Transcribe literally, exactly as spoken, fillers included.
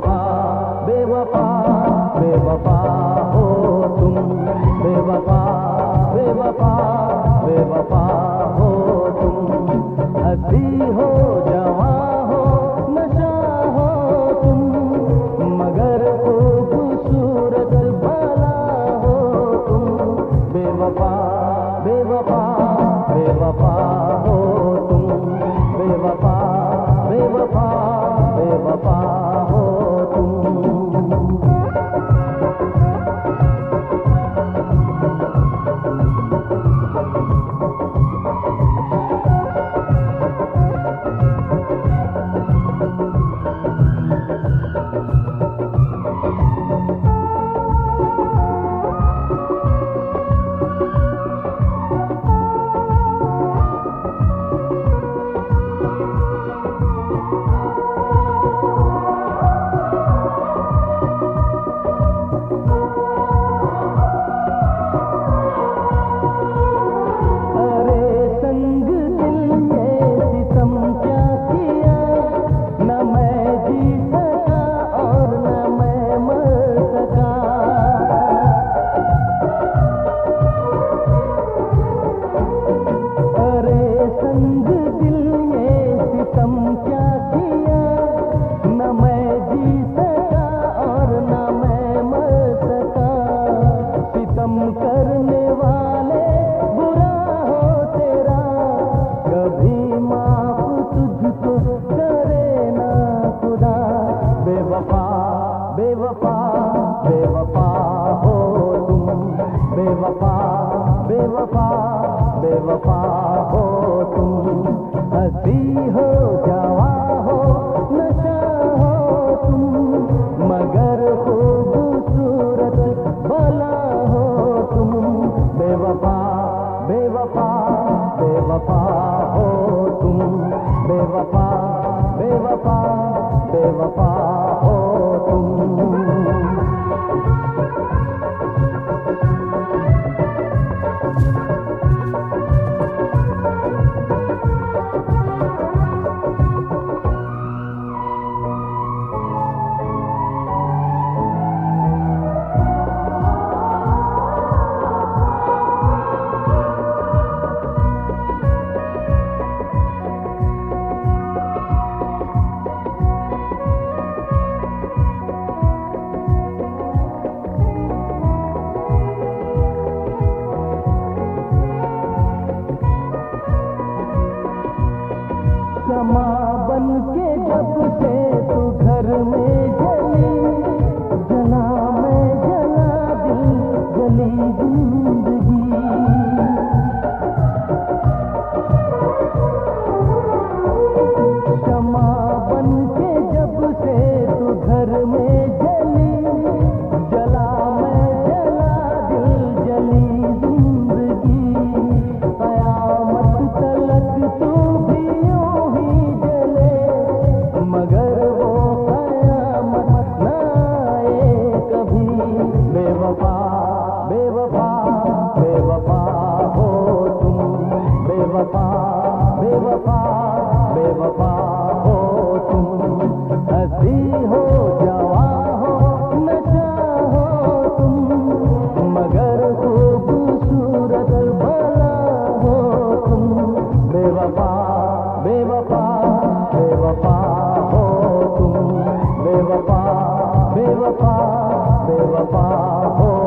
बेवफा बेवफा बेवफा हो तुम, बेवफा बेवफा बेवफा हो तुम। हंसी हो जवां हो नशा हो तुम, मगर खूबसूरत भला हो तुम। बेवफा बेवफा बेवफा हो तुम, बेवफा बेवफा बेवफा हो तुम। करने वाले बुरा हो तेरा, कभी माफ तुझको करे ना खुदा। बेवफा बेवफा बेवफा हो तुम, बेवफा बेवफा बेवफा हो तुम। हंसी हो जवां हो नशा हो तुम, मगर खूबसूरत भला हो तुम। बेवफा बेवफा बेवफा हो तुम, बेवफा बेवफा बेवफा हो तुम। क्षमा बन के जब से तू घर में जली, जला मैं जला दिल जली जिंदगी। क्षमा बन के जब से तू घर में जली, जला मैं जला दिल जली जिंदगी। कयामत तलक तू भी मगर वो कयामत ना आए कभी। बेवफा बेवफा बेवफा हो तुम, बेवफा बेवफा बेवफा हो तुम। हंसी हो जवां हो नशा हो तुम, मगर खूबसूरत भला हो तुम। बेवफा बेवफा बेवफा हो तुम, बेवफा बेवफा बेवफा हो